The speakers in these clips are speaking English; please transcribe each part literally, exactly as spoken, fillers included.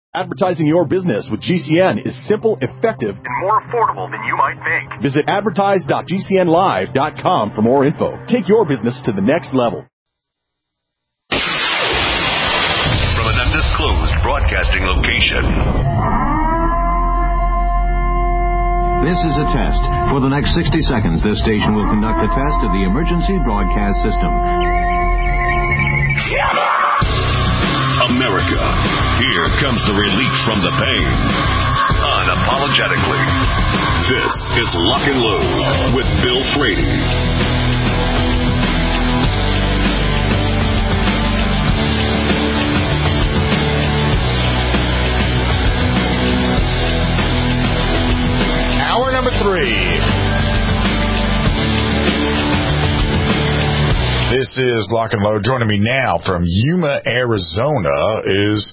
Advertising your business with G C N is simple, effective, and more affordable than you might think. Visit advertise dot g c n live dot com for more info. Take your business to the next level. From an undisclosed broadcasting location. This is a test. For the next sixty seconds, this station will conduct a test of the emergency broadcast system. America, here comes the relief from the pain. Unapologetically. This is Lock and Load with Bill Frady. Hour number three. This is Lock and Load. Joining me now from Yuma, Arizona is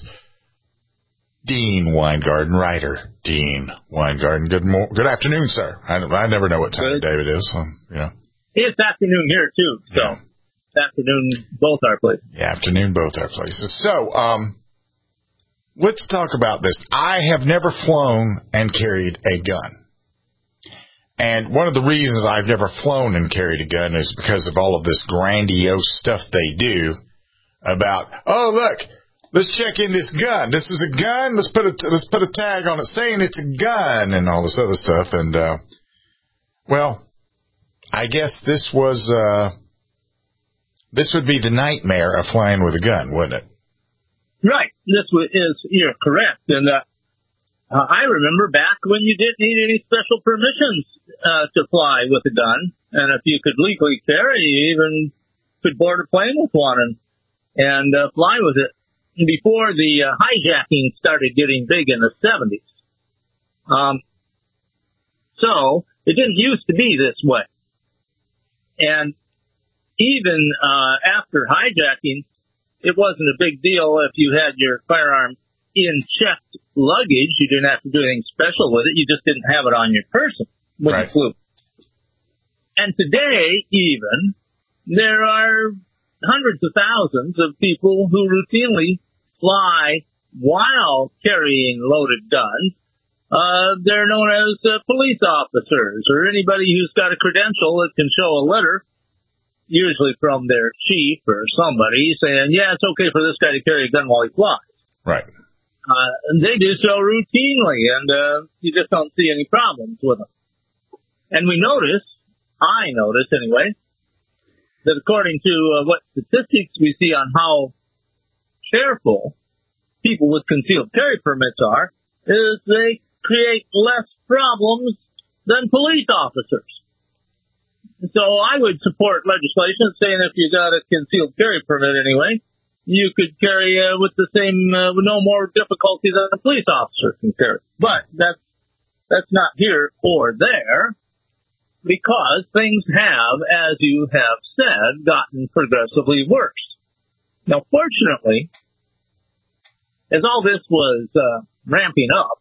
Dean Weingarten, writer. Dean Weingarten. Good mo- Good afternoon, sir. I, I never know what time of day it is. So, you know. It's afternoon here, too. So, yeah. Afternoon, both our places. Yeah, afternoon, both our places. So, um, let's talk about this. I have never flown and carried a gun. And one of the reasons I've never flown and carried a gun is because of all of this grandiose stuff they do about, oh, look, let's check in this gun. This is a gun. Let's put a, let's put a tag on it saying it's a gun and all this other stuff. And, uh, well, I guess this was, uh, this would be the nightmare of flying with a gun, wouldn't it? Right. This is, you're correct. And, uh, Uh, I remember back when you didn't need any special permissions uh, to fly with a gun, and if you could legally carry, you even could board a plane with one and and uh, fly with it. Before the uh, hijacking started getting big in the seventies, um, so it didn't used to be this way. And even uh, after hijacking, it wasn't a big deal if you had your firearm in checked luggage. You didn't have to do anything special with it. You just didn't have it on your person when right. you flew. And today, even, there are hundreds of thousands of people who routinely fly while carrying loaded guns. Uh, they're known as uh, police officers or anybody who's got a credential that can show a letter, usually from their chief or somebody, saying, yeah, it's okay for this guy to carry a gun while he flies. Right. Uh, they do so routinely, and uh, you just don't see any problems with them. And we notice, I notice anyway, that according to uh, what statistics we see on how careful people with concealed carry permits are, is they create less problems than police officers. So I would support legislation saying if you got a concealed carry permit anyway, you could carry uh, with the same, uh, with no more difficulty than a police officer can carry. But that's, that's not here or there, because things have, as you have said, gotten progressively worse. Now, fortunately, as all this was uh, ramping up,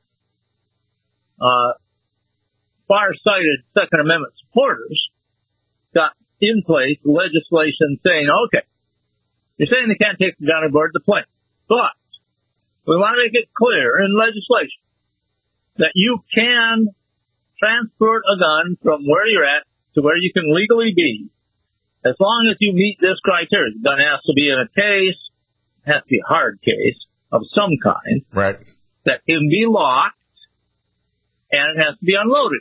uh, far-sighted Second Amendment supporters got in place legislation saying, okay, you're saying they can't take the gun aboard the plane, but we want to make it clear in legislation that you can transport a gun from where you're at to where you can legally be, as long as you meet this criteria. The gun has to be in a case, it has to be a hard case of some kind, right, that can be locked, and it has to be unloaded.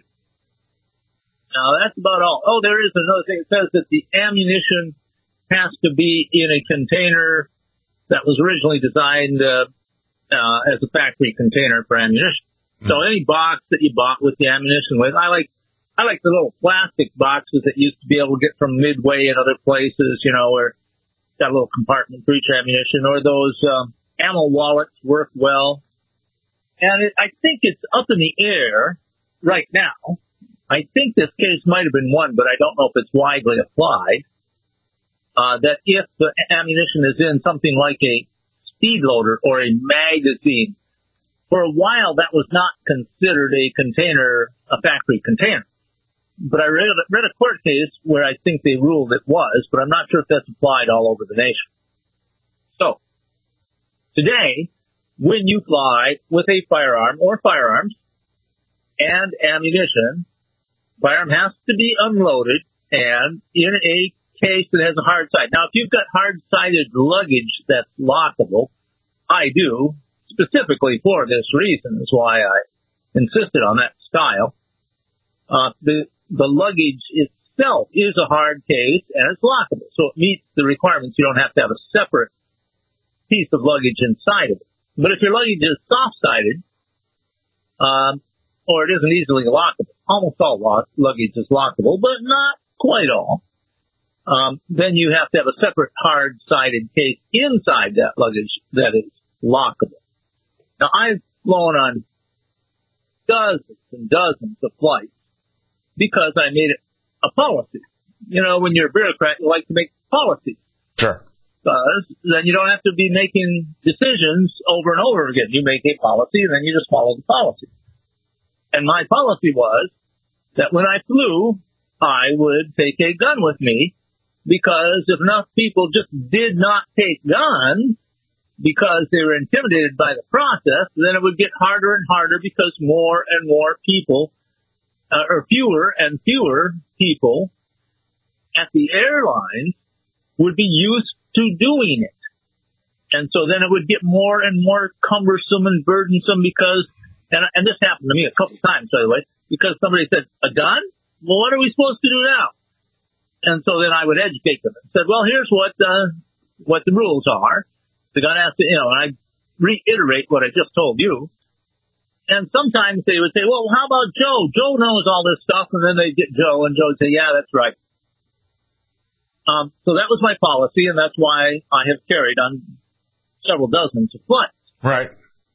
Now, that's about all. Oh, there is another thing. It says that the ammunition has to be in a container that was originally designed uh, uh, as a factory container for ammunition. Mm. So any box that you bought with the ammunition with, I like I like the little plastic boxes that you used to be able to get from Midway and other places, you know, where it's got a little compartment for each ammunition, or those um, ammo wallets work well. And it, I think it's up in the air right now. I think this case might have been one, but I don't know if it's widely applied. Uh, that if the ammunition is in something like a speed loader or a magazine, for a while that was not considered a container, a factory container. But I read, read a court case where I think they ruled it was, but I'm not sure if that's applied all over the nation. So, today, when you fly with a firearm or firearms and ammunition, firearm has to be unloaded and in a case that has a hard side. Now, if you've got hard-sided luggage that's lockable, I do, specifically for this reason, is why I insisted on that style. Uh, the, the luggage itself is a hard case and it's lockable, so it meets the requirements. You don't have to have a separate piece of luggage inside of it. But if your luggage is soft-sided, um, or it isn't easily lockable, almost all luggage is lockable, but not quite all, um, then you have to have a separate hard-sided case inside that luggage that is lockable. Now, I've flown on dozens and dozens of flights because I made it a policy. You know, when you're a bureaucrat, you like to make policies. Sure. Because then you don't have to be making decisions over and over again. You make a policy and then you just follow the policy. And my policy was that when I flew, I would take a gun with me, because if enough people just did not take guns because they were intimidated by the process, then it would get harder and harder because more and more people, uh, or fewer and fewer people at the airlines would be used to doing it. And so then it would get more and more cumbersome and burdensome because, and, and this happened to me a couple times, by the way, because somebody said, a gun? Well, what are we supposed to do now? And so then I would educate them and said, well, here's what, uh, what the rules are. The gun has to, you know, and I reiterate what I just told you. And sometimes they would say, well, how about Joe? Joe knows all this stuff. And then they'd get Joe and Joe would say, yeah, that's right. Um, so that was my policy, and that's why I have carried on several dozens of flights. Right.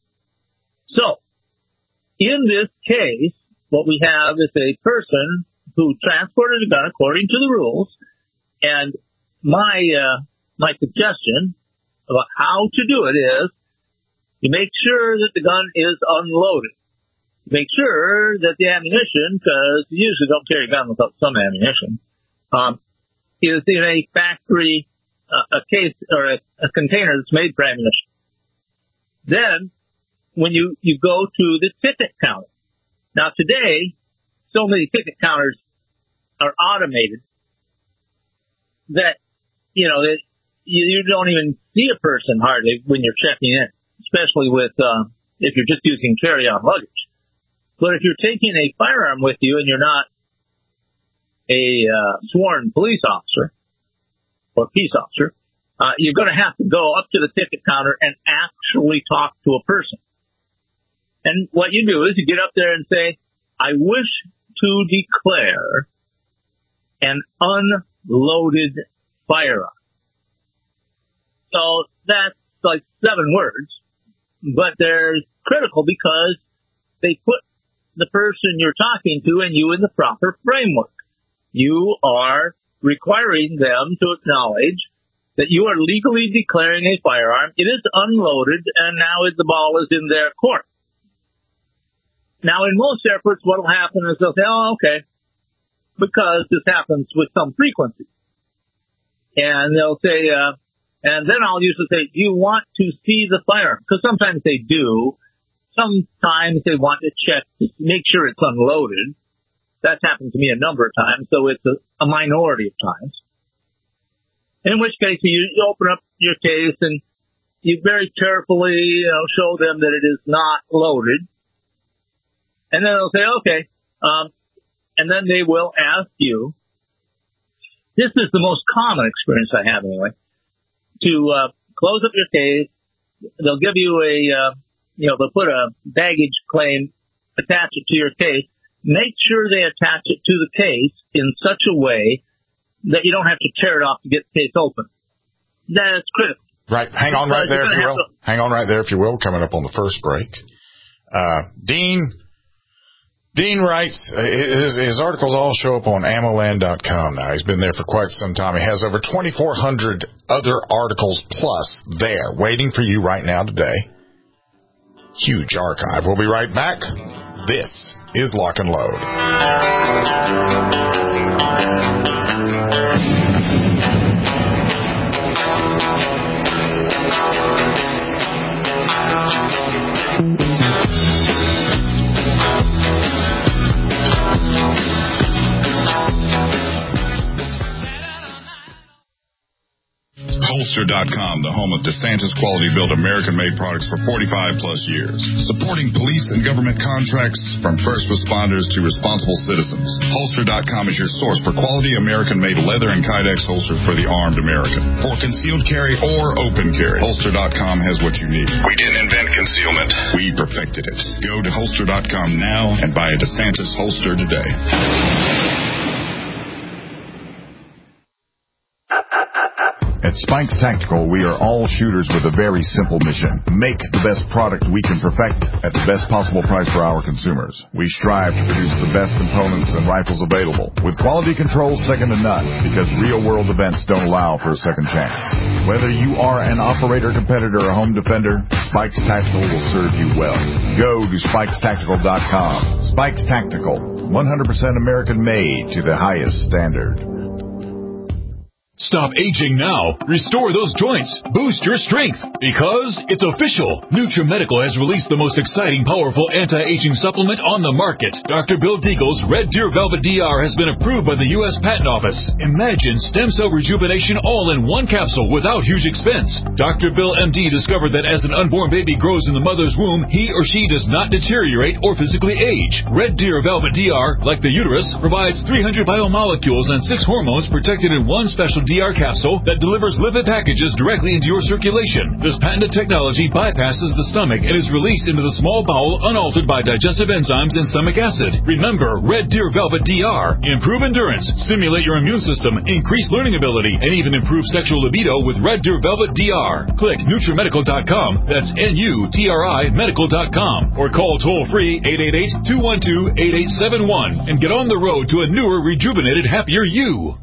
So, in this case, what we have is a person who transported a gun according to the rules, and my uh, my suggestion about how to do it is you make sure that the gun is unloaded. Make sure that the ammunition, because you usually don't carry a gun without some ammunition, um, is in a factory, uh, a case or a, a container that's made for ammunition. Then, when you, you go to the ticket counter. Now today, so many ticket counters are automated that, you know, that you, you don't even see a person hardly when you're checking in, especially with, uh, if you're just using carry-on luggage. But if you're taking a firearm with you and you're not a uh, sworn police officer or peace officer, uh, you're going to have to go up to the ticket counter and actually talk to a person. And what you do is you get up there and say, I wish to declare an unloaded firearm. So that's like seven words, but they're critical because they put the person you're talking to and you in the proper framework. You are requiring them to acknowledge that you are legally declaring a firearm. It is unloaded, and now the ball is in their court. Now, in most airports, what will happen is they'll say, oh, okay, because this happens with some frequency. And they'll say, uh, and then I'll usually say, do you want to see the firearm? Because sometimes they do. Sometimes they want to check to make sure it's unloaded. That's happened to me a number of times, so it's a, a minority of times. In which case, you, you open up your case and you very carefully, you know, show them that it is not loaded. And then they'll say, okay. Um, and then they will ask you, this is the most common experience I have anyway, to uh, close up your case. They'll give you a, uh, you know, they'll put a baggage claim, attach it to your case. Make sure they attach it to the case in such a way that you don't have to tear it off to get the case open. That's critical. Right. Hang on right there, if you will. To... Hang on right there, if you will, coming up on the first break. Uh, Dean... Dean writes, his, his articles all show up on ammoland dot com now. He's been there for quite some time. He has over twenty-four hundred other articles plus there waiting for you right now today. Huge archive. We'll be right back. This is Lock and Load. Holster dot com, the home of DeSantis quality-built American-made products for forty-five plus years. Supporting police and government contracts from first responders to responsible citizens. Holster dot com is your source for quality American-made leather and Kydex holsters for the armed American. For concealed carry or open carry, Holster dot com has what you need. We didn't invent concealment. We perfected it. Go to Holster dot com now and buy a DeSantis holster today. At Spikes Tactical, we are all shooters with a very simple mission. Make the best product we can perfect at the best possible price for our consumers. We strive to produce the best components and rifles available, with quality control second to none, because real-world events don't allow for a second chance. Whether you are an operator, competitor, or home defender, Spikes Tactical will serve you well. Go to Spikes Tactical dot com. Spikes Tactical, one hundred percent American-made to the highest standard. Stop aging now. Restore those joints. Boost your strength. Because it's official. NutriMedical has released the most exciting, powerful anti-aging supplement on the market. Doctor Bill Deagle's Red Deer Velvet D R has been approved by the U S Patent Office. Imagine stem cell rejuvenation all in one capsule without huge expense. Doctor Bill M D discovered that as an unborn baby grows in the mother's womb, he or she does not deteriorate or physically age. Red Deer Velvet D R, like the uterus, provides three hundred biomolecules and six hormones protected in one special D R capsule that delivers lipid packages directly into your circulation. This patented technology bypasses the stomach and is released into the small bowel unaltered by digestive enzymes and stomach acid. Remember, Red Deer Velvet D R. Improve endurance, stimulate your immune system, increase learning ability, and even improve sexual libido with Red Deer Velvet D R. Click NutriMedical dot com, that's N U T R I Medical dot com, or call toll-free eight eight eight, two one two, eight eight seven one and get on the road to a newer, rejuvenated, happier you.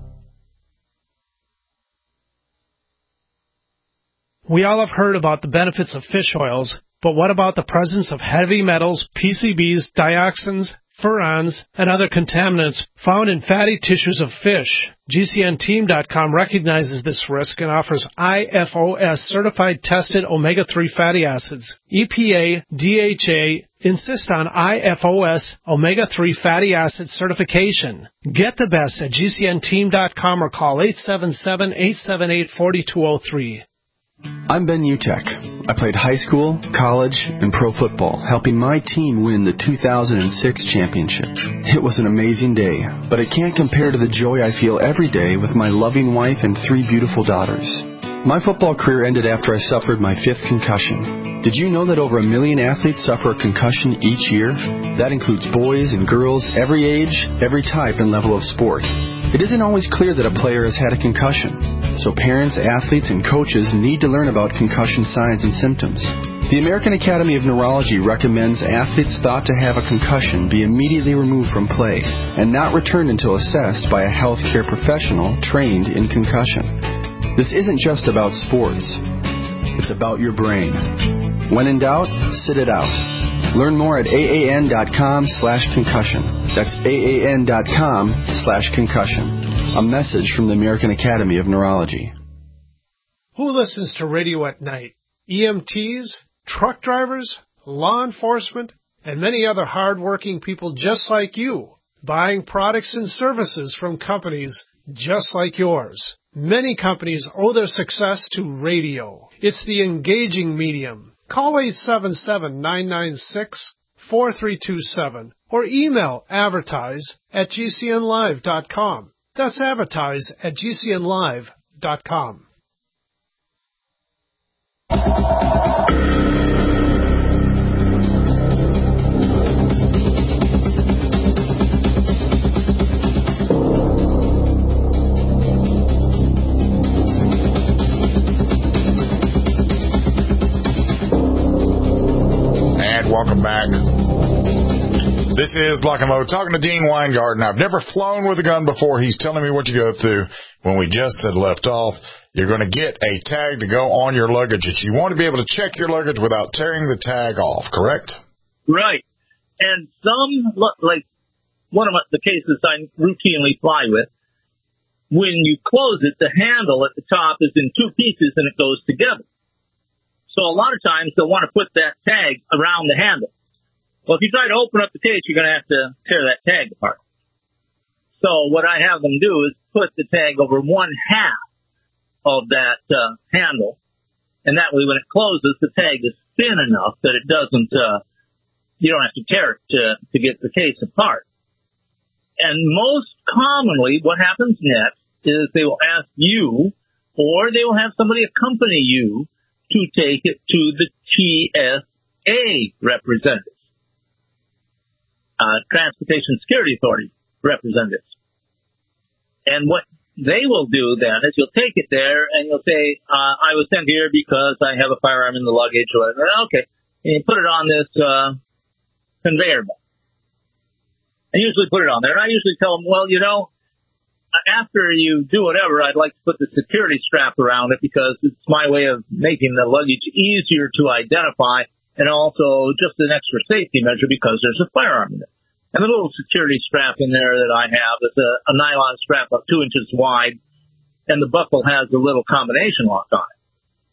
We all have heard about the benefits of fish oils, but what about the presence of heavy metals, P C Bs, dioxins, furans, and other contaminants found in fatty tissues of fish? G C N team dot com recognizes this risk and offers I F O S certified tested omega three fatty acids. E P A, D H A insist on I F O S omega three fatty acid certification. Get the best at G C N team dot com or call eight seven seven, eight seven eight, four two zero three. I'm Ben Utek. I played high school, college, and pro football, helping my team win the two thousand six championship. It was an amazing day, but it can't compare to the joy I feel every day with my loving wife and three beautiful daughters. My football career ended after I suffered my fifth concussion. Did you know that over a million athletes suffer a concussion each year? That includes boys and girls, every age, every type and level of sport. It isn't always clear that a player has had a concussion, so parents, athletes, and coaches need to learn about concussion signs and symptoms. The American Academy of Neurology recommends athletes thought to have a concussion be immediately removed from play and not returned until assessed by a healthcare professional trained in concussion. This isn't just about sports. It's about your brain. When in doubt, sit it out. Learn more at A A N dot com slash concussion. That's A A N dot com slash concussion. A message from the American Academy of Neurology. Who listens to radio at night? E M Ts, truck drivers, law enforcement, and many other hard-working people just like you, buying products and services from companies just like yours. Many companies owe their success to radio. It's the engaging medium. Call eight seven seven, nine nine six, four three two seven or email advertise at G C N live dot com. That's advertise at G C N live dot com. Welcome back. This is Lock and Load, talking to Dean Weingarten. I've never flown with a gun before. He's telling me what you go through. When we just had left off, you're going to get a tag to go on your luggage. You want to be able to check your luggage without tearing the tag off, correct? Right. And some, like one of the cases I routinely fly with, when you close it, the handle at the top is in two pieces and it goes together. So a lot of times they'll want to put that tag around the handle. Well, if you try to open up the case, you're going to have to tear that tag apart. So what I have them do is put the tag over one half of that uh, handle, and that way when it closes, the tag is thin enough that it doesn't, uh, you don't have to tear it to, to get the case apart. And most commonly, what happens next is they will ask you, or they will have somebody accompany you to take it to the T S A representatives, uh, Transportation Security Authority representatives. And what they will do then is you'll take it there and you'll say, uh, I was sent here because I have a firearm in the luggage or whatever. Okay. And you put it on this, uh, conveyor belt. I usually put it on there, and I usually tell them, well, you know, after you do whatever, I'd like to put the security strap around it because it's my way of making the luggage easier to identify and also just an extra safety measure because there's a firearm in it. And the little security strap in there that I have is a, a nylon strap about two inches wide, and the buckle has a little combination lock on it.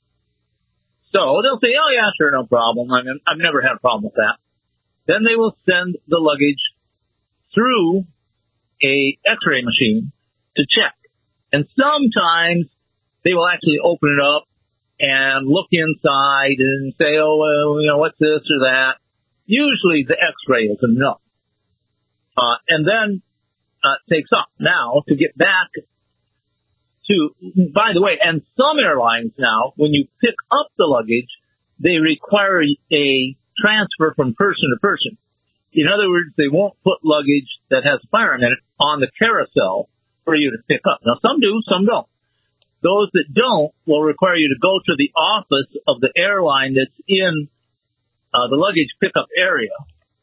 So they'll say, oh, yeah, sure, no problem. I mean, I've never had a problem with that. Then they will send the luggage through a X-ray machine to check. And sometimes they will actually open it up and look inside and say, oh, well, you know, what's this or that. Usually the X-ray is enough. Uh, and then uh, takes off. Now, to get back to, by the way, and some airlines now, when you pick up the luggage, they require a transfer from person to person. In other words, they won't put luggage that has a firearm in it on the carousel for you to pick up. Now, some do, some don't. Those that don't will require you to go to the office of the airline that's in uh, the luggage pickup area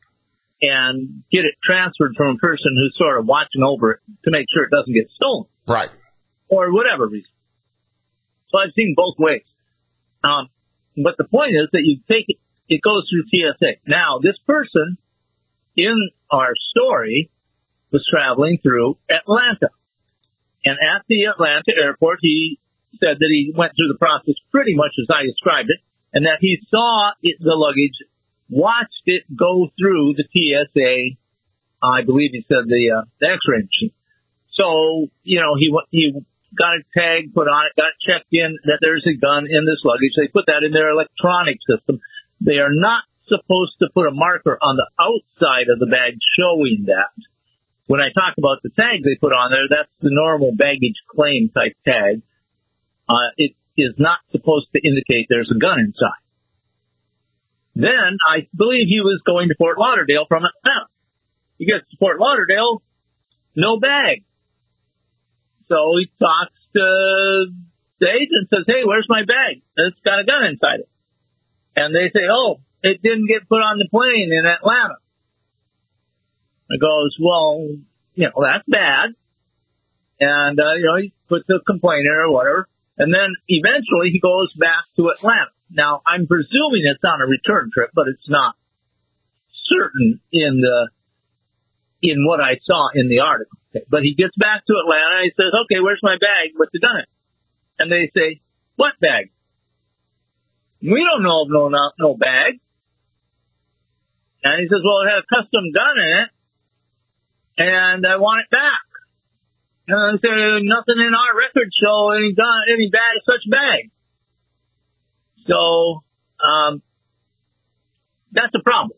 and get it transferred from a person who's sort of watching over it to make sure it doesn't get stolen. Right. Or whatever reason. So I've seen both ways. Um, but the point is that you take it, it goes through T S A. Now, this person in our story was traveling through Atlanta. And at the Atlanta airport, he said that he went through the process pretty much as I described it, and that he saw it, the luggage, watched it go through the T S A, I believe he said the, uh, the X-ray machine. So, you know, he he got a tag put on it, got checked in that there's a gun in this luggage. They put that in their electronic system. They are not supposed to put a marker on the outside of the bag showing that. When I talk about the tag they put on there, that's the normal baggage claim type tag. Uh, it is not supposed to indicate there's a gun inside. Then I believe he was going to Fort Lauderdale from Atlanta. He gets to Fort Lauderdale, no bag. So he talks to the agent, says, hey, where's my bag? It's got a gun inside it. And they say, oh, it didn't get put on the plane in Atlanta. It goes, well, you know, that's bad. And, uh, you know, he puts a complaint in or whatever. And then eventually he goes back to Atlanta. Now, I'm presuming it's on a return trip, but it's not certain in the, in what I saw in the article. Okay. But he gets back to Atlanta and he says, okay, where's my bag with the gun in it? And they say, what bag? We don't know of no, no, no bag. And he says, well, it had a custom gun in it, and I want it back. And I say, nothing in our records show any gun, any bag, such bag. So, um, that's a problem.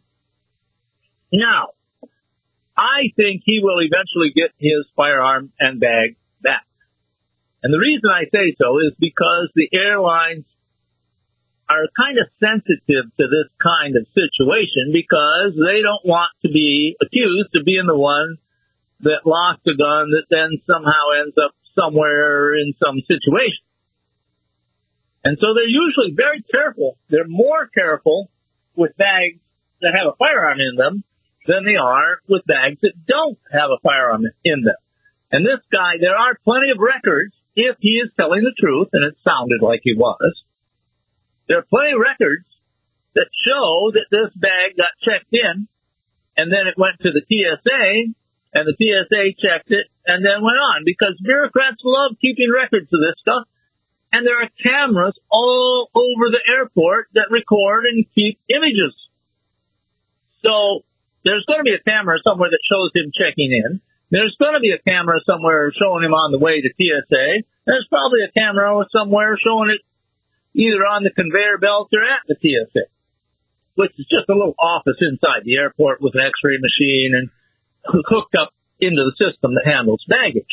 Now, I think he will eventually get his firearm and bag back. And the reason I say so is because the airlines are kind of sensitive to this kind of situation because they don't want to be accused of being the one that lost a gun that then somehow ends up somewhere in some situation. And so they're usually very careful. They're more careful with bags that have a firearm in them than they are with bags that don't have a firearm in them. And this guy, there are plenty of records, if he is telling the truth, and it sounded like he was. There are plenty of records that show that this bag got checked in, and then it went to the T S A, and the T S A checked it, and then went on, because bureaucrats love keeping records of this stuff, and there are cameras all over the airport that record and keep images. So there's going to be a camera somewhere that shows him checking in, There's going to be a camera somewhere showing him on the way to T S A. There's probably a camera somewhere showing it either on the conveyor belt or at the T S A, which is just a little office inside the airport with an X-ray machine and hooked up into the system that handles baggage.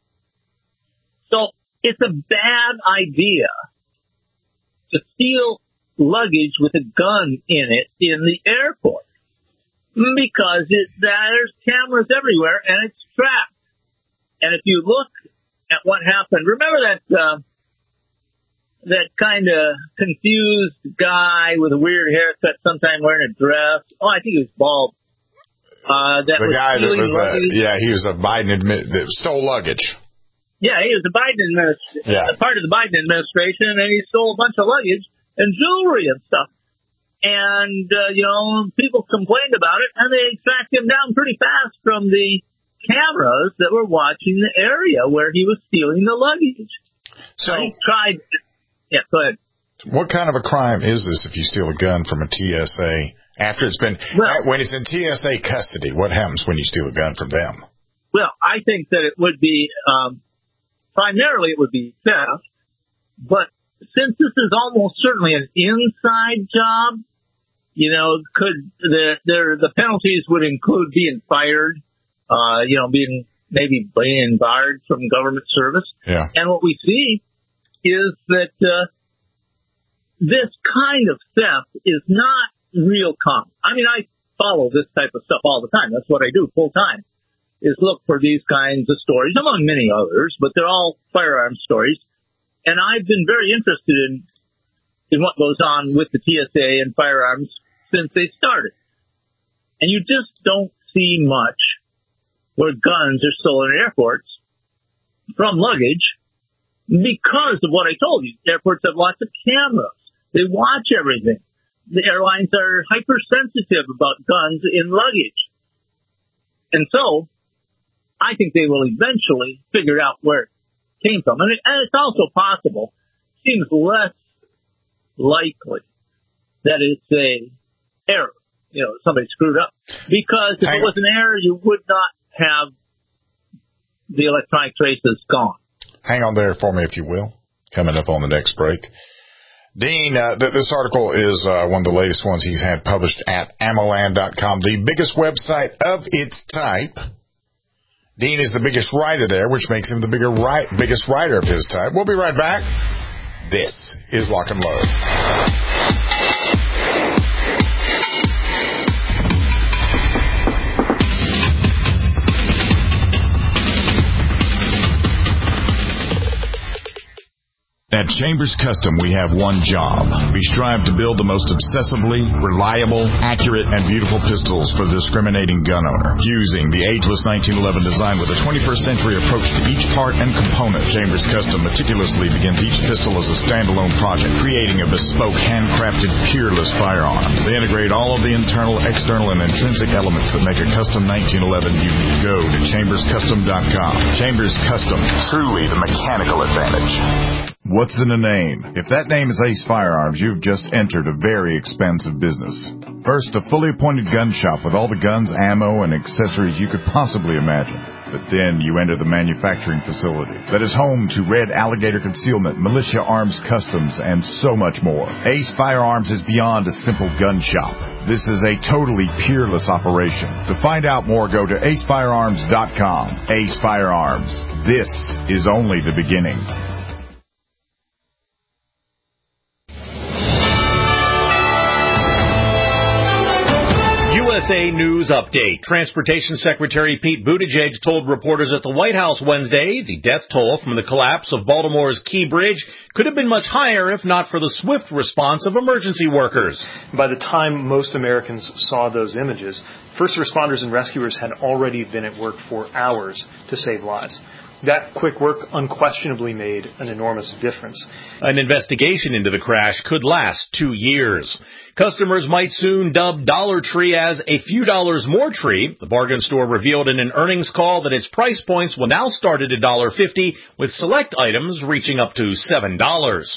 So it's a bad idea to steal luggage with a gun in it in the airport because it, there's cameras everywhere and it's trapped. And if you look at what happened, remember that uh, that kind of confused guy with a weird haircut, sometime wearing a dress. Oh, I think he was bald. Uh, that the was guy that was, uh, luggage. yeah, he was a Biden admi- that stole luggage. Yeah, he was a Biden administration, yeah. part of the Biden administration, and he stole a bunch of luggage and jewelry and stuff. And, uh, you know, people complained about it, and they tracked him down pretty fast from the cameras that were watching the area where he was stealing the luggage. So he tried. Yeah, go ahead. What kind of a crime is this if you steal a gun from a T S A after it's been well, when it's in T S A custody? What happens when you steal a gun from them? Well, I think that it would be um, primarily it would be theft, but since this is almost certainly an inside job, you know, could the the, the penalties would include being fired, uh, you know, being maybe being barred from government service. Yeah. And what we see is that uh, this kind of theft is not real common. I mean, I follow this type of stuff all the time. That's what I do full time, is look for these kinds of stories, among many others, but they're all firearms stories. And I've been very interested in in what goes on with the T S A and firearms since they started. And you just don't see much where guns are stolen in airports from luggage because of what I told you. Airports have lots of cameras. They watch everything. The airlines are hypersensitive about guns in luggage. And so I think they will eventually figure out where it came from. And, it, and it's also possible, seems less likely that it's a error. You know, somebody screwed up. Because if Hang it was an error, you would not have the electronic traces gone. Hang on there for me, if you will. Coming up on the next break. Dean, uh, th- this article is uh, one of the latest ones he's had published at ammo land dot com, the biggest website of its type. Dean is the biggest writer there, which makes him the bigger ri- biggest writer of his type. We'll be right back. This is Lock and Load. At Chambers Custom, we have one job. We strive to build the most obsessively reliable, accurate, and beautiful pistols for the discriminating gun owner. Fusing the ageless nineteen eleven design with a twenty-first century approach to each part and component, Chambers Custom meticulously begins each pistol as a standalone project, creating a bespoke, handcrafted, peerless firearm. They integrate all of the internal, external, and intrinsic elements that make a custom nineteen eleven unique. Go to chambers custom dot com. Chambers Custom, truly the mechanical advantage. What's in a name? If that name is Ace Firearms, you've just entered a very expensive business. First, a fully appointed gun shop with all the guns, ammo, and accessories you could possibly imagine. But then you enter the manufacturing facility that is home to Red Alligator Concealment, Militia Arms Customs, and so much more. Ace Firearms is beyond a simple gun shop. This is a totally peerless operation. To find out more, go to ace firearms dot com. Ace Firearms. This is only the beginning. U S A News Update. Transportation Secretary Pete Buttigieg told reporters at the White House Wednesday the death toll from the collapse of Baltimore's Key Bridge could have been much higher if not for the swift response of emergency workers. By the time most Americans saw those images, first responders and rescuers had already been at work for hours to save lives. That quick work unquestionably made an enormous difference. An investigation into the crash could last two years. Customers might soon dub Dollar Tree as a few dollars more tree. The bargain store revealed in an earnings call that its price points will now start at one dollar fifty, with select items reaching up to seven dollars.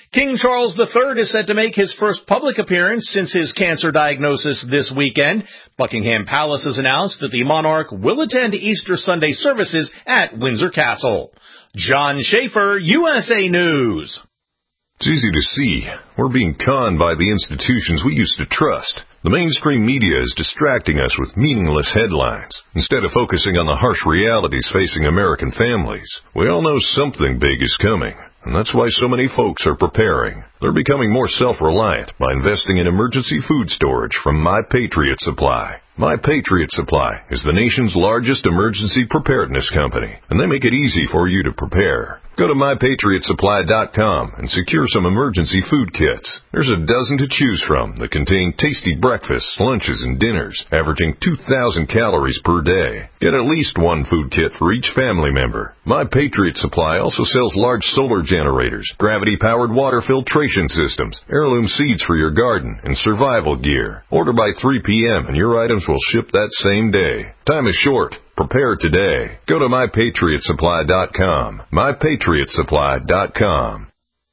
King Charles the Third is set to make his first public appearance since his cancer diagnosis this weekend. Buckingham Palace has announced that the monarch will attend Easter Sunday services at Windsor Castle. John Schaefer, U S A News. It's easy to see. We're being conned by the institutions we used to trust. The mainstream media is distracting us with meaningless headlines, instead of focusing on the harsh realities facing American families. We all know something big is coming, and that's why so many folks are preparing. They're becoming more self-reliant by investing in emergency food storage from My Patriot Supply. My Patriot Supply is the nation's largest emergency preparedness company, and they make it easy for you to prepare. Go to my patriot supply dot com and secure some emergency food kits. There's a dozen to choose from that contain tasty breakfasts, lunches, and dinners, averaging two thousand calories per day. Get at least one food kit for each family member. My Patriot Supply also sells large solar generators, gravity-powered water filtration systems, heirloom seeds for your garden, and survival gear. Order by three p.m. and your items will ship that same day. Time is short. Prepare today. Go to my patriot supply dot com. my patriot supply dot com.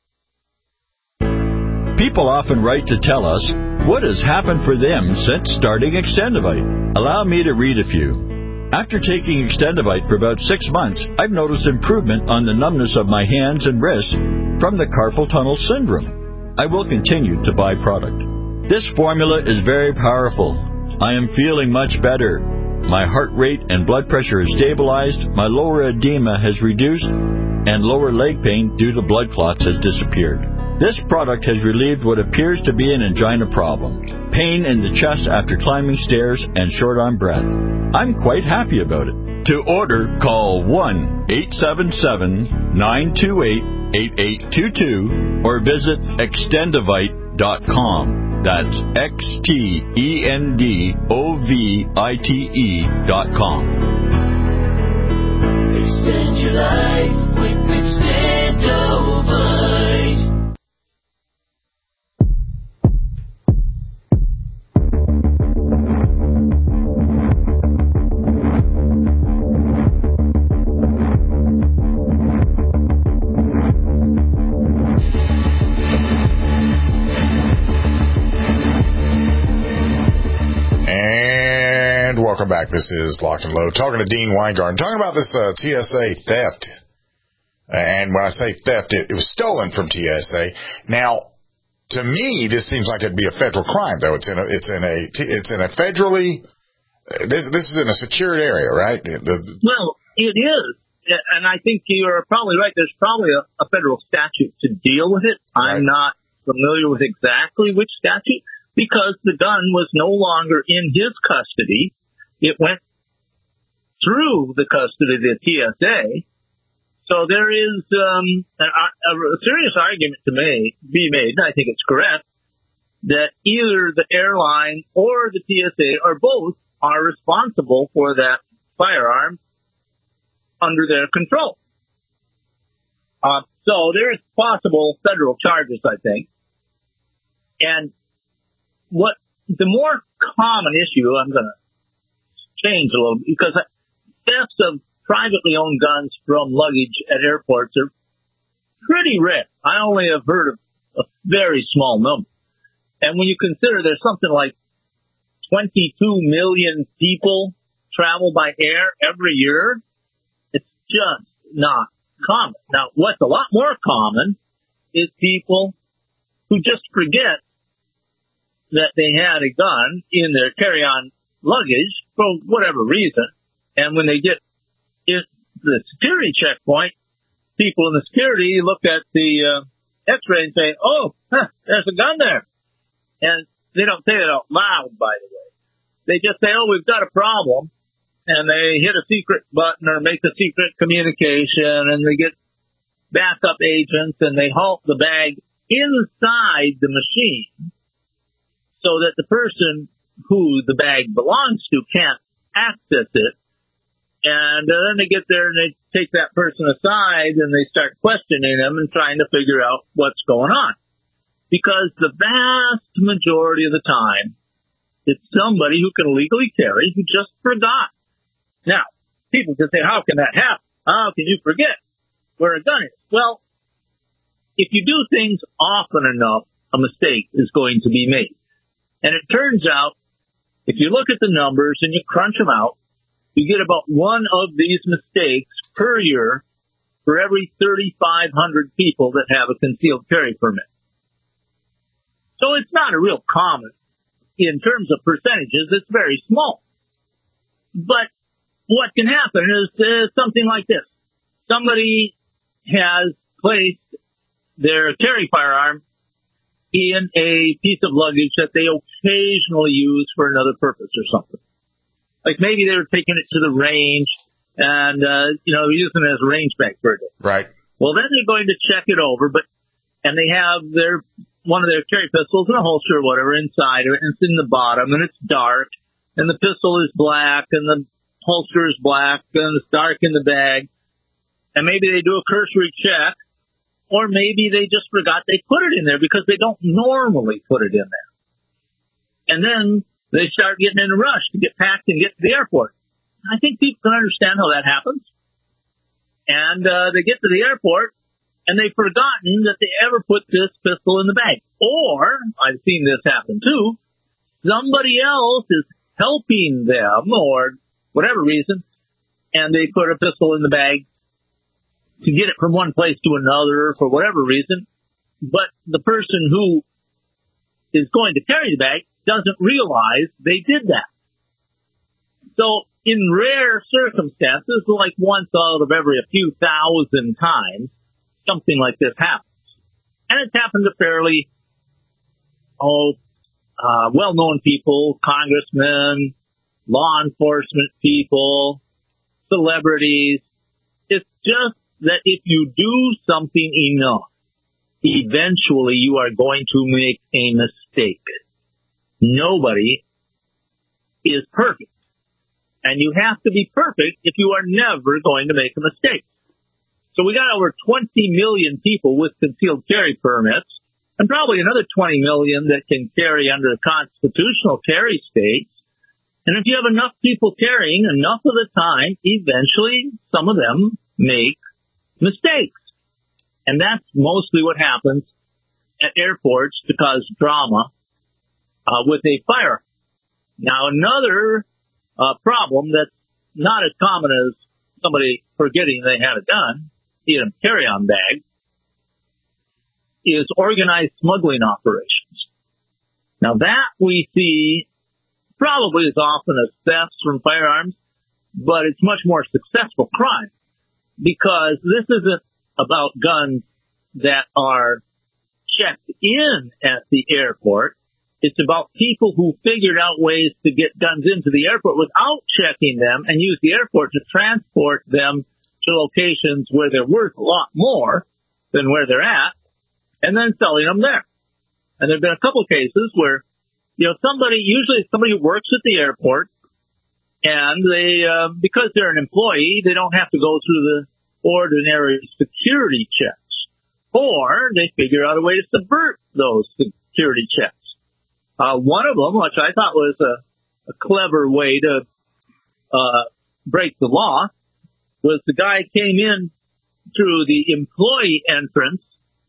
People often write to tell us what has happened for them since starting Extendivite. Allow me to read a few. After taking Extendivite for about six months, I've noticed improvement on the numbness of my hands and wrists from the carpal tunnel syndrome. I will continue to buy product. This formula is very powerful. I am feeling much better. My heart rate and blood pressure has stabilized, my lower edema has reduced, and lower leg pain due to blood clots has disappeared. This product has relieved what appears to be an angina problem, pain in the chest after climbing stairs, and short on breath. I'm quite happy about it. To order, call one eight seven seven, nine two eight, eight eight two two or visit extendivite dot com. That's X T E N D O V I T E dot com. Extend your life with Extendivite. Welcome back. This is Lock and Load. Talking to Dean Weingarten. Talking about this uh, T S A theft. And when I say theft, it, it was stolen from T S A. Now, to me, this seems like it'd be a federal crime, though. It's in a, it's in a, it's in a federally, this, this is in a secured area, right? The, well, it is. And I think you're probably right. There's probably a, a federal statute to deal with it. I'm right. not familiar with exactly which statute, because the gun was no longer in his custody. It went through the custody of the T S A. So there is um, a, a serious argument to may, be made, and I think it's correct, that either the airline or the T S A or both are responsible for that firearm under their control. Uh, so there is possible federal charges, I think. And what the more common issue, I'm going to change a little, because thefts of privately owned guns from luggage at airports are pretty rare. I only have heard of a very small number. And when you consider there's something like twenty-two million people travel by air every year, it's just not common. Now, what's a lot more common is people who just forget that they had a gun in their carry-on luggage for whatever reason, and when they get in the security checkpoint, people in the security look at the uh, X-ray and say, "Oh, huh, there's a gun there," and they don't say it out loud. By the way, they just say, "Oh, we've got a problem," and they hit a secret button or make a secret communication, and they get backup agents and they halt the bag inside the machine so that the person who the bag belongs to can't access it. And uh, then they get there and they take that person aside and they start questioning them and trying to figure out what's going on. Because the vast majority of the time, it's somebody who can legally carry who just forgot. Now, people can say, how can that happen? How can you forget where a gun is? Well, if you do things often enough, a mistake is going to be made. And it turns out, if you look at the numbers and you crunch them out, you get about one of these mistakes per year for every thirty-five hundred people that have a concealed carry permit. So it's not a real common. In terms of percentages, it's very small. But what can happen is uh, something like this. Somebody has placed their carry firearm in a piece of luggage that they occasionally use for another purpose or something. Like maybe they were taking it to the range and, uh, you know, using it as a range bag for a day. Right. Well, then they're going to check it over, but, and they have their, one of their carry pistols in a holster or whatever inside of it, and it's in the bottom, and it's dark, and the pistol is black, and the holster is black, and it's dark in the bag, and maybe they do a cursory check, or maybe they just forgot they put it in there because they don't normally put it in there. And then they start getting in a rush to get packed and get to the airport. I think people can understand how that happens. And uh, they get to the airport, and they've forgotten that they ever put this pistol in the bag. Or, I've seen this happen too, somebody else is helping them, or whatever reason, and they put a pistol in the bag to get it from one place to another for whatever reason, but the person who is going to carry the bag doesn't realize they did that. So in rare circumstances, like once out of every a few thousand times, something like this happens. And it's happened to fairly, oh, uh, well-known people, congressmen, law enforcement people, celebrities. It's just that if you do something enough, eventually you are going to make a mistake. Nobody is perfect. And you have to be perfect if you are never going to make a mistake. So we got over twenty million people with concealed carry permits, and probably another twenty million that can carry under the constitutional carry states. And if you have enough people carrying enough of the time, eventually some of them make mistakes. And that's mostly what happens at airports to cause drama uh, with a firearm. Now, another uh, problem that's not as common as somebody forgetting they had a gun in a carry-on bag is organized smuggling operations. Now, that we see probably as often as thefts from firearms, but it's much more successful crime because this isn't about guns that are checked in at the airport. It's about people who figured out ways to get guns into the airport without checking them and use the airport to transport them to locations where they're worth a lot more than where they're at, and then selling them there. And there have been a couple of cases where, you know, somebody, usually somebody who works at the airport, and they, uh, because they're an employee, they don't have to go through the ordinary security checks. Or they figure out a way to subvert those security checks. Uh, one of them, which I thought was a, a clever way to uh, break the law, was the guy came in through the employee entrance,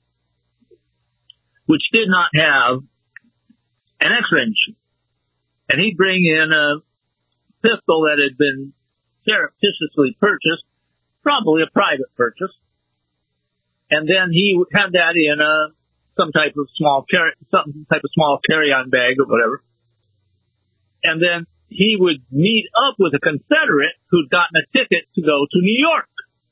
which did not have an X-ray machine. And he'd bring in a pistol that had been surreptitiously purchased, probably a private purchase. And then he would have that in a, some type of small carry, some type of small carry-on bag or whatever. And then he would meet up with a Confederate who'd gotten a ticket to go to New York.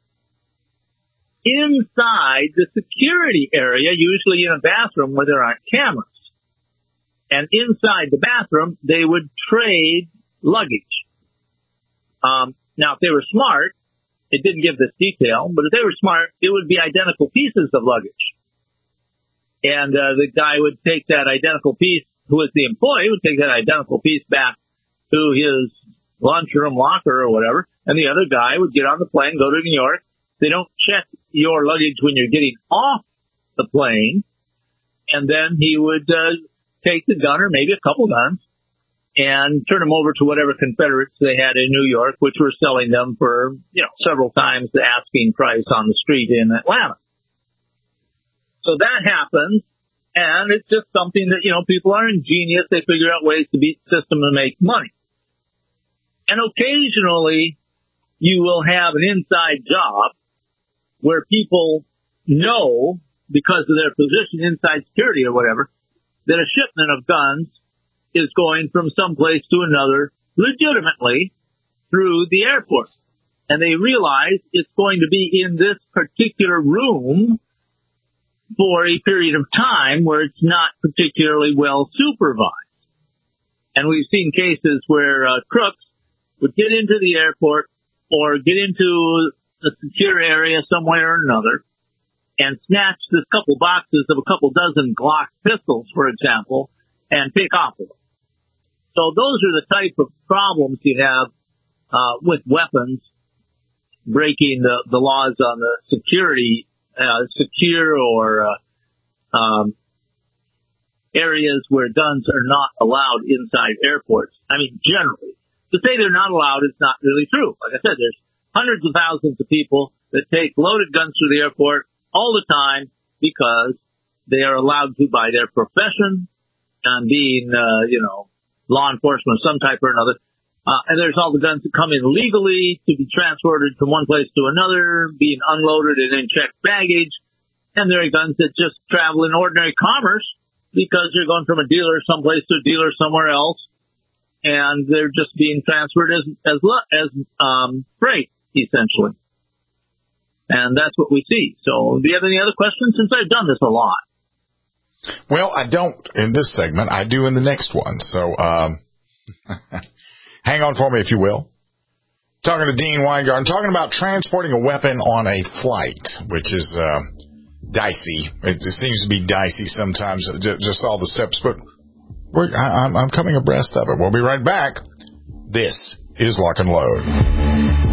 Inside the security area, usually in a bathroom where there aren't cameras. And inside the bathroom, they would trade luggage. Um, now, if they were smart, it didn't give this detail, but if they were smart, it would be identical pieces of luggage. And uh, the guy would take that identical piece, who was the employee, would take that identical piece back to his lunchroom locker or whatever, and the other guy would get on the plane, go to New York. They don't check your luggage when you're getting off the plane, and then he would uh, take the gun, or maybe a couple guns, and turn them over to whatever Confederates they had in New York, which were selling them for, you know, several times the asking price on the street in Atlanta. So that happens, and it's just something that, you know, people are ingenious. They figure out ways to beat the system and make money. And occasionally, you will have an inside job where people know, because of their position inside security or whatever, that a shipment of guns is going from someplace to another legitimately through the airport. And they realize it's going to be in this particular room for a period of time where it's not particularly well supervised. And we've seen cases where uh, crooks would get into the airport or get into a secure area somewhere or another and snatch this couple boxes of a couple dozen Glock pistols, for example, and take off with them. So those are the type of problems you have uh, with weapons, breaking the, the laws on the security, uh, secure or uh, um, areas where guns are not allowed inside airports. I mean, generally. To say they're not allowed is not really true. Like I said, there's hundreds of thousands of people that take loaded guns through the airport all the time because they are allowed to by their profession and being, uh, you know, law enforcement of some type or another. Uh, and there's all the guns that come in legally to be transported from one place to another, being unloaded and in checked baggage. And there are guns that just travel in ordinary commerce because they're going from a dealer someplace to a dealer somewhere else. And they're just being transferred as, as, as, um, freight, essentially. And that's what we see. So do you have any other questions? Since I've done this a lot. Well, I don't in this segment. I do in the next one. So, um, hang on for me, if you will. Talking to Dean Weingarten, talking about transporting a weapon on a flight, which is, uh, dicey. It, it seems to be dicey sometimes, just, just all the steps, but we're, I, I'm, I'm coming abreast of it. We'll be right back. This is Lock and Load.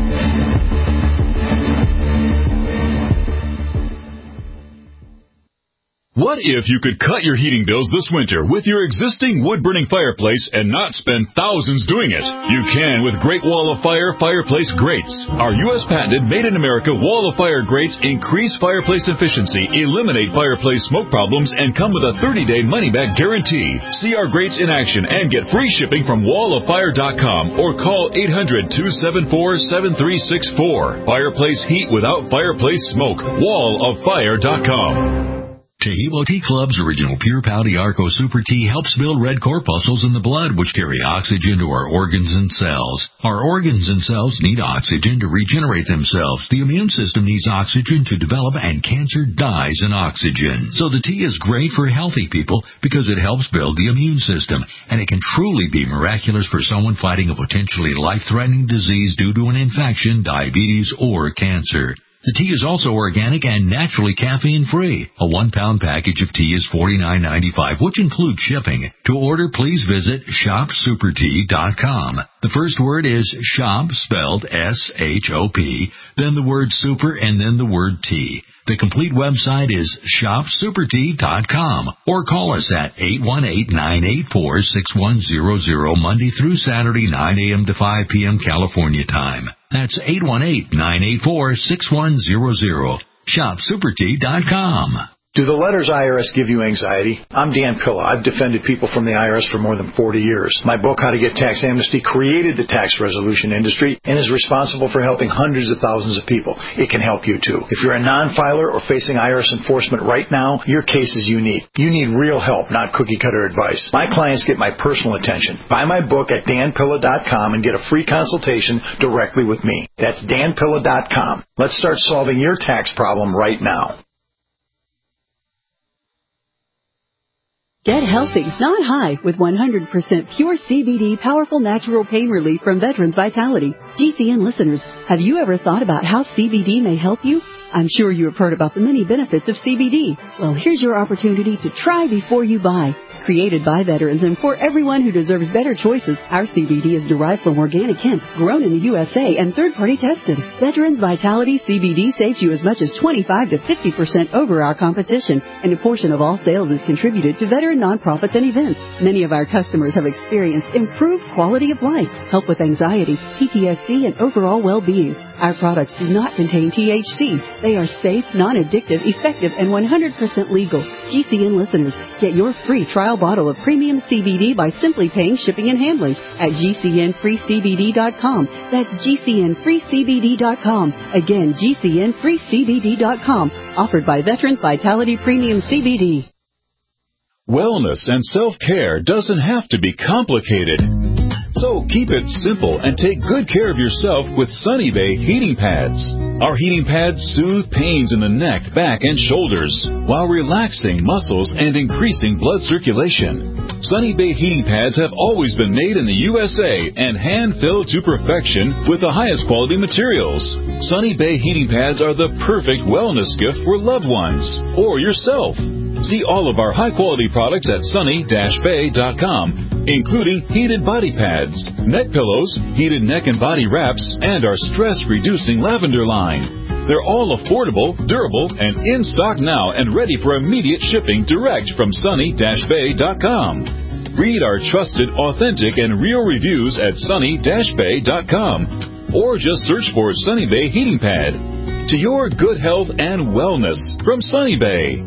What if you could cut your heating bills this winter with your existing wood-burning fireplace and not spend thousands doing it? You can with Great Wall of Fire fireplace grates. Our U S patented made-in-America Wall of Fire grates increase fireplace efficiency, eliminate fireplace smoke problems, and come with a thirty-day money-back guarantee. See our grates in action and get free shipping from wall of fire dot com or call eight hundred, two seven four, seven three six four. Fireplace heat without fireplace smoke. wall of fire dot com. Tehebo Tea Club's original Pure Pouty Arco Super Tea helps build red corpuscles in the blood, which carry oxygen to our organs and cells. Our organs and cells need oxygen to regenerate themselves. The immune system needs oxygen to develop, and cancer dies in oxygen. So the tea is great for healthy people because it helps build the immune system, and it can truly be miraculous for someone fighting a potentially life-threatening disease due to an infection, diabetes, or cancer. The tea is also organic and naturally caffeine-free. A one-pound package of tea is forty-nine ninety-five, which includes shipping. To order, please visit shop super tea dot com. The first word is shop, spelled S H O P, then the word super, and then the word tea. The complete website is shop super tea dot com, or call us at eight one eight, nine eight four, six one zero zero Monday through Saturday, nine a.m. to five p.m. California time. That's eight one eight, nine eight four, six one zero zero. shop super tea dot com. Do the letters I R S give you anxiety? I'm Dan Pilla. I've defended people from the I R S for more than forty years. My book, How to Get Tax Amnesty, created the tax resolution industry and is responsible for helping hundreds of thousands of people. It can help you, too. If you're a non-filer or facing I R S enforcement right now, your case is unique. You need real help, not cookie-cutter advice. My clients get my personal attention. Buy my book at dan pilla dot com and get a free consultation directly with me. That's dan pilla dot com. Let's start solving your tax problem right now. Get healthy, not high, with one hundred percent pure C B D powerful natural pain relief from Veterans Vitality. G C N listeners, have you ever thought about how C B D may help you? I'm sure you have heard about the many benefits of C B D. Well, here's your opportunity to try before you buy. Created by veterans and for everyone who deserves better choices, our C B D is derived from organic hemp, grown in the U S A and third-party tested. Veterans Vitality C B D saves you as much as twenty-five to fifty percent over our competition, and a portion of all sales is contributed to veteran nonprofits and events. Many of our customers have experienced improved quality of life, help with anxiety, P T S D, and overall well-being. Our products do not contain T H C. They are safe, non-addictive, effective, and one hundred percent legal. G C N listeners, get your free trial bottle of premium C B D by simply paying shipping and handling at G C N free C B D dot com. That's G C N free C B D dot com. Again, G C N free C B D dot com. Offered by Veterans Vitality Premium C B D. Wellness and self-care doesn't have to be complicated. So keep it simple and take good care of yourself with Sunny Bay heating pads. Our heating pads soothe pains in the neck, back, and shoulders while relaxing muscles and increasing blood circulation. Sunny Bay heating pads have always been made in the U S A and hand-filled to perfection with the highest quality materials. Sunny Bay heating pads are the perfect wellness gift for loved ones or yourself. See all of our high-quality products at sunny dash bay dot com, including heated body pads, neck pillows, heated neck and body wraps, and our stress-reducing lavender line. They're all affordable, durable, and in stock now and ready for immediate shipping direct from sunny dash bay dot com. Read our trusted, authentic, and real reviews at sunny dash bay dot com, or just search for Sunny Bay Heating Pad. To your good health and wellness from Sunny Bay.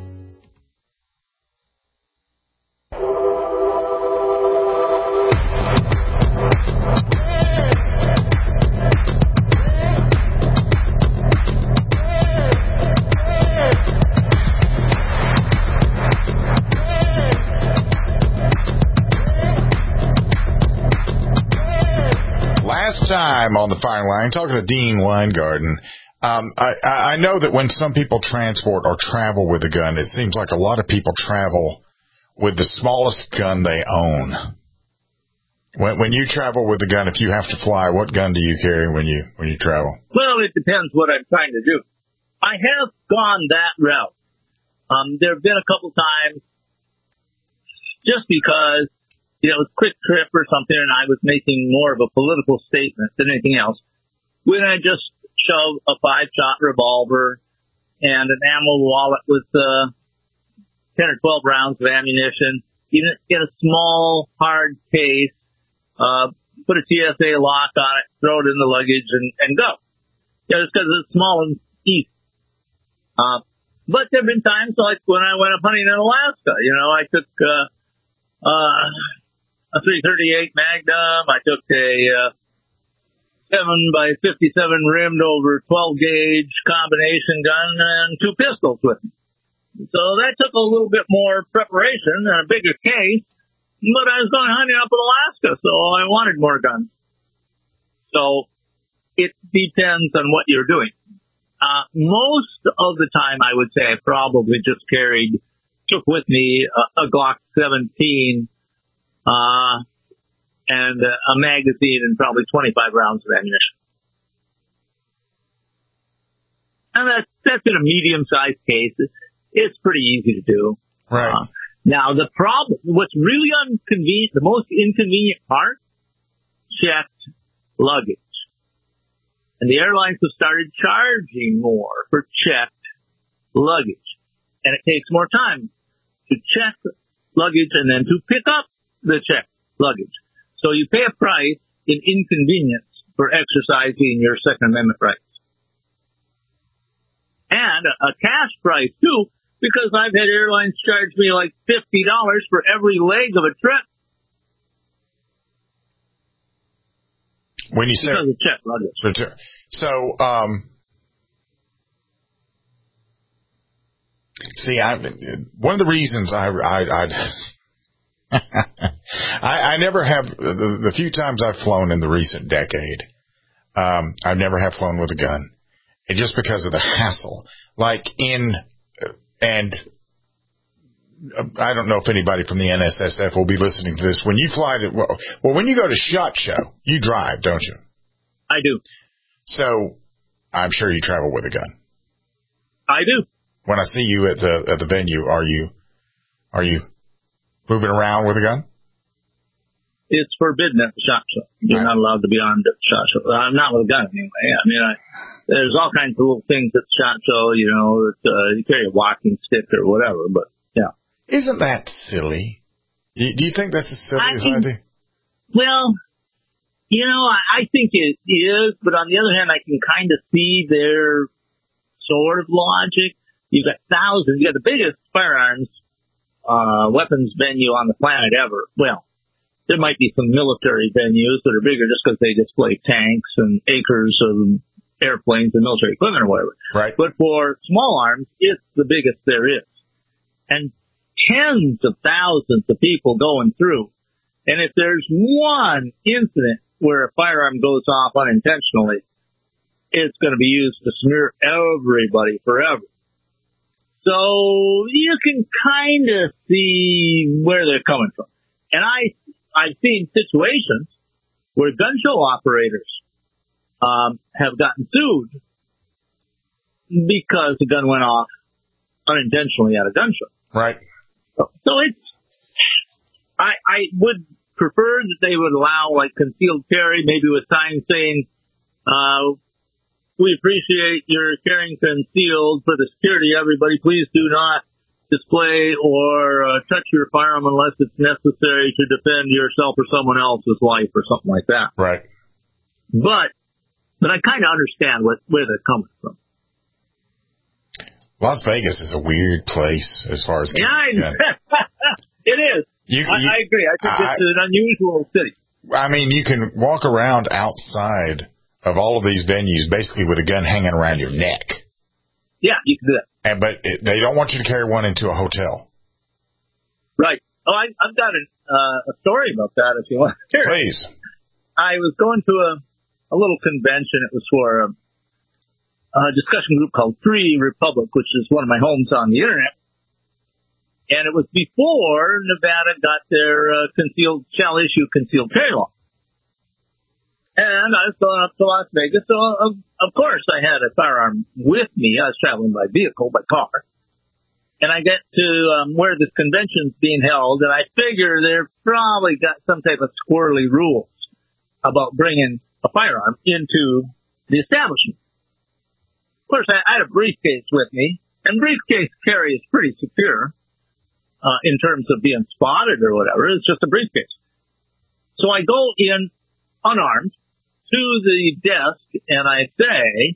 Time on the fire line, talking to Dean Weingarten. Um, I, I know that when some people transport or travel with a gun, it seems like a lot of people travel with the smallest gun they own. When, when you travel with a gun, if you have to fly, what gun do you carry when you when you travel? Well, it depends what I'm trying to do. I have gone that route. Um, there have been a couple times just because you know, it was a quick trip or something, and I was making more of a political statement than anything else, when I just shoved a five-shot revolver and an ammo wallet with uh, ten or twelve rounds of ammunition in a, in a small, hard case, uh, put a T S A lock on it, throw it in the luggage, and, and go. Yeah, just because it's small and easy. Uh, but there have been times, like when I went up hunting in Alaska, you know, I took... Uh, uh, a three thirty-eight Magnum. I took a uh, seven by fifty-seven rimmed over twelve gauge combination gun and two pistols with me. So that took a little bit more preparation and a bigger case, but I was going hunting up in Alaska, so I wanted more guns. So it depends on what you're doing. Uh, most of the time, I would say I probably just carried, took with me a, a Glock seventeen, Uh, and uh, a magazine and probably twenty-five rounds of ammunition. And that's, that's in a medium-sized case. It's pretty easy to do. Right. Uh, now, the problem, what's really inconvenient, the most inconvenient part, checked luggage. And the airlines have started charging more for checked luggage. And it takes more time to check luggage and then to pick up the checked luggage. So you pay a price in inconvenience for exercising your Second Amendment rights. And a, a cash price, too, because I've had airlines charge me like fifty dollars for every leg of a trip. When you say... Because of checked luggage. So, um... see, I, one of the reasons I... I, I'd... I, I never have, the, the few times I've flown in the recent decade, um, I've never have flown with a gun. And just because of the hassle. Like in, and I don't know if anybody from the N S S F will be listening to this. When you fly to, well, well when you go to SHOT Show, you drive, don't you? I do. So I'm sure you travel with a gun. I do. When I see you at the, at the venue, are you, are you moving around with a gun? It's forbidden at the SHOT Show. You're right. Not allowed to be armed at the SHOT Show. I'm not with a gun anyway. I mean, I, there's all kinds of little things at the SHOT Show, you know, that, uh, you carry a walking stick or whatever, but yeah. Isn't that silly? Do you think that's as silly I as mean, I do? Well, You know, I, I think it is, but on the other hand, I can kind of see their sort of logic. You've got thousands. You've got the biggest firearms uh, weapons venue on the planet ever. Well, there might be some military venues that are bigger just because they display tanks and acres of airplanes and military equipment or whatever. Right. But for small arms, it's the biggest there is. And tens of thousands of people going through. And if there's one incident where a firearm goes off unintentionally, it's going to be used to smear everybody forever. So you can kind of see where they're coming from. And I, I've seen situations where gun show operators um, have gotten sued because the gun went off unintentionally at a gun show. Right. So, so it's, I, I would prefer that they would allow like concealed carry, maybe with signs saying, uh, we appreciate your carrying concealed for the security. Everybody, please do not display or uh, touch your firearm unless it's necessary to defend yourself or someone else's life or something like that. Right. But, but I kind of understand what, where they're coming from. Las Vegas is a weird place as far as yeah, I, it is. You, I, you, I agree. I think I, it's an unusual city. I mean, you can walk around outside of all of these venues basically with a gun hanging around your neck. Yeah, you can do that. And, but it, they don't want you to carry one into a hotel. Right. Oh, I, I've got a, uh, a story about that if you want to hear it. Please. I was going to a, a little convention. It was for a, a discussion group called Free Republic, which is one of my homes on the internet. And it was before Nevada got their uh, concealed, shall issue concealed carry law. And I was going up to Las Vegas, so of, of course I had a firearm with me. I was traveling by vehicle, by car. And I get to um, where this convention's being held, and I figure they've probably got some type of squirrely rules about bringing a firearm into the establishment. Of course, I, I had a briefcase with me, and briefcase carry is pretty secure uh, in terms of being spotted or whatever. It's just a briefcase. So I go in unarmed to the desk, and I say,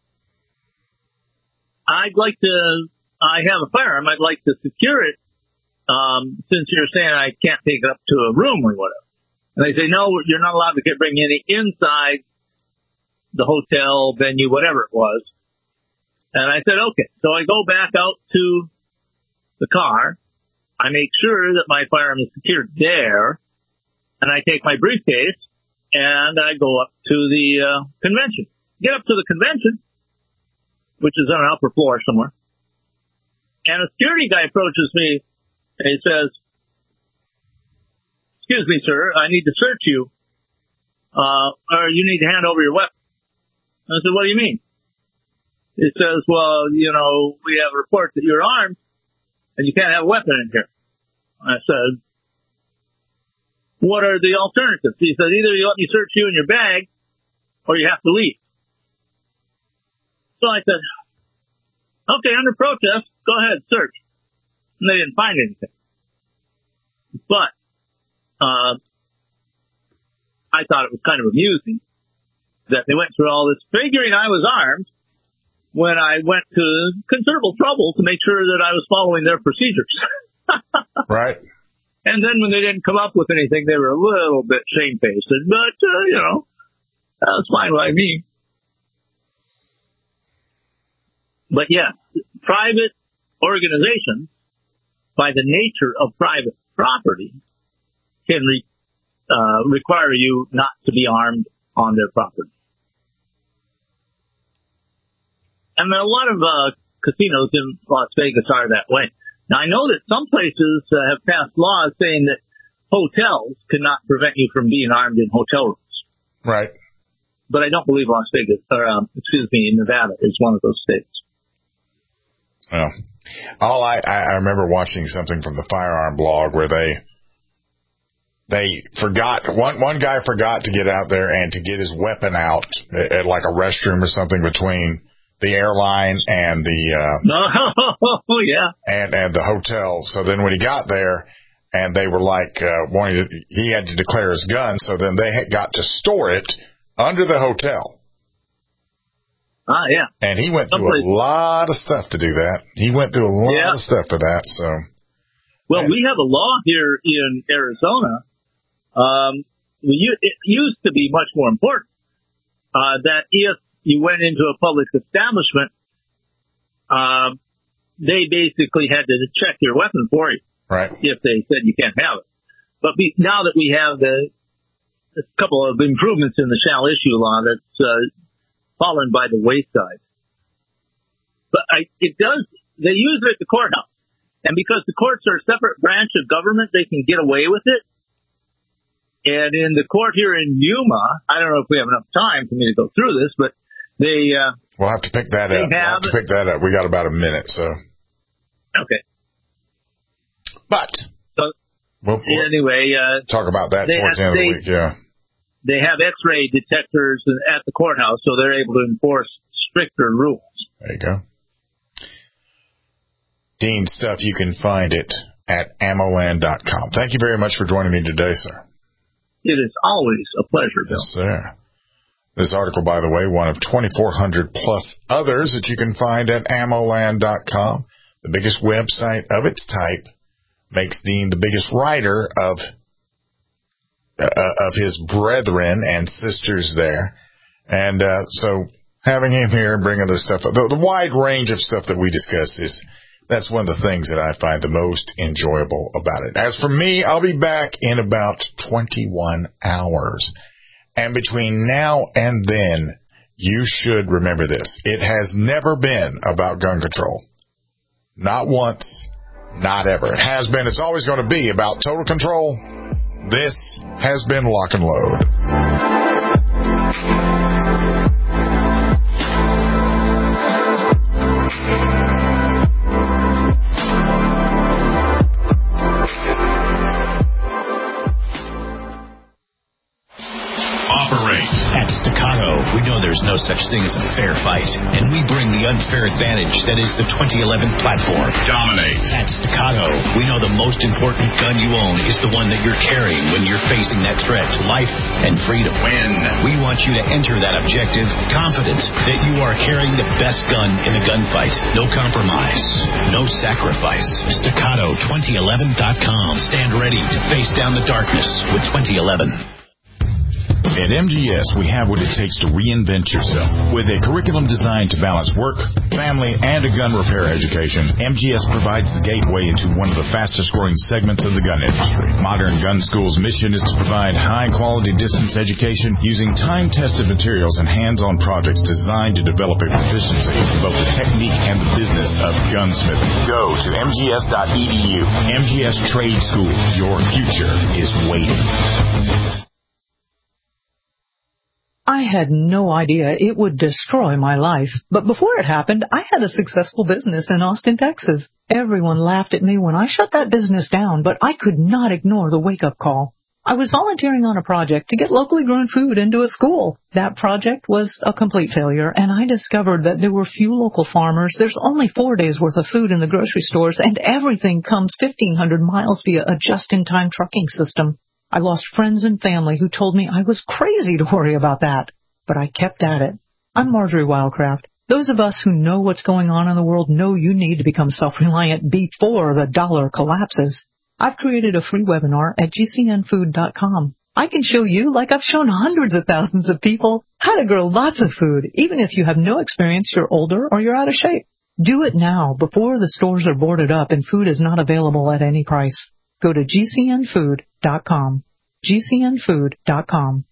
I'd like to, I have a firearm, I'd like to secure it, um, since you're saying I can't take it up to a room or whatever. And they say, no, you're not allowed to get, bring any inside the hotel, venue, whatever it was. And I said, okay. So I go back out to the car, I make sure that my firearm is secured there, and I take my briefcase, and I go up to the uh, convention. Get up to the convention, which is on an upper floor somewhere. And a security guy approaches me, and he says, excuse me, sir, I need to search you, uh, or you need to hand over your weapon. I said, what do you mean? He says, well, you know, we have a report that you're armed, and you can't have a weapon in here. I said, what are the alternatives? He said, either you let me search you in your bag, or you have to leave. So I said, okay, under protest, go ahead, search. And they didn't find anything. But uh, I thought it was kind of amusing that they went through all this, figuring I was armed, when I went to considerable trouble to make sure that I was following their procedures. Right. And then when they didn't come up with anything, they were a little bit shamefaced. But, uh, you know, that was fine by me. But, yeah, private organizations, by the nature of private property, can re, uh, require you not to be armed on their property. And a lot of uh, casinos in Las Vegas are that way. Now, I know that some places uh, have passed laws saying that hotels cannot prevent you from being armed in hotel rooms. Right. But I don't believe Las Vegas, or um, excuse me, Nevada is one of those states. Well, all I, I remember watching something from the firearm blog where they they forgot one one guy forgot to get out there and to get his weapon out at, at like a restroom or something between the airline and the uh oh yeah and and the hotel. So then when he got there, and they were like uh, wanting to, he had to declare his gun, so then they had got to store it under the hotel. Ah, yeah. And he went through Someplace. a lot of stuff to do that. He went through a lot yeah. of stuff for that. So, well, and, we have a law here in Arizona. Um, it used to be much more important uh, that if you went into a public establishment, um, they basically had to check your weapon for you. Right. If they said you can't have it. But be, now that we have the a couple of improvements in the shall issue law that's uh, fallen by the wayside. But I, it does, they use it at the courthouse. And because the courts are a separate branch of government, they can get away with it. And in the court here in Yuma, I don't know if we have enough time for me to go through this, but they... Uh, we'll have to pick that up. We'll have to pick that up. We got about a minute, so... Okay. But... So, we'll, we'll anyway... Uh, talk about that towards have, the end of they, the week, yeah. They have X-ray detectors at the courthouse, so they're able to enforce stricter rules. There you go. Dean, stuff, you can find it at ammoland dot com. Thank you very much for joining me today, sir. It is always a pleasure, Bill. Yes, sir. This article, by the way, one of twenty-four hundred plus others that you can find at ammoland dot com, the biggest website of its type, makes Dean the biggest writer of uh, of his brethren and sisters there. And uh, so having him here and bringing this stuff, the, the wide range of stuff that we discuss is, that's one of the things that I find the most enjoyable about it. As for me, I'll be back in about twenty-one hours. And between now and then, you should remember this. It has never been about gun control. Not once, not ever. It has been, it's always going to be about total control. This has been Lock and Load. At Staccato, we know there's no such thing as a fair fight, and we bring the unfair advantage that is the twenty eleven platform. Dominate. At Staccato, we know the most important gun you own is the one that you're carrying when you're facing that threat to life and freedom. Win. We want you to enter that objective confident that you are carrying the best gun in the gunfight. No compromise. No sacrifice. Staccato twenty eleven dot com. Stand ready to face down the darkness with twenty eleven. At M G S, we have what it takes to reinvent yourself. With a curriculum designed to balance work, family, and a gun repair education, M G S provides the gateway into one of the fastest-growing segments of the gun industry. Modern Gun School's mission is to provide high-quality distance education using time-tested materials and hands-on projects designed to develop a proficiency in both the technique and the business of gunsmithing. Go to M G S dot E D U. M G S Trade School. Your future is waiting. I had no idea it would destroy my life. But before it happened, I had a successful business in Austin, Texas. Everyone laughed at me when I shut that business down, but I could not ignore the wake-up call. I was volunteering on a project to get locally grown food into a school. That project was a complete failure, and I discovered that there were few local farmers. There's only four days' worth of food in the grocery stores, and everything comes fifteen hundred miles via a just-in-time trucking system. I lost friends and family who told me I was crazy to worry about that. But I kept at it. I'm Marjorie Wildcraft. Those of us who know what's going on in the world know you need to become self-reliant before the dollar collapses. I've created a free webinar at G C N food dot com. I can show you, like I've shown hundreds of thousands of people, how to grow lots of food, even if you have no experience, you're older, or you're out of shape. Do it now, before the stores are boarded up and food is not available at any price. Go to G C N food dot com. G C N food dot com.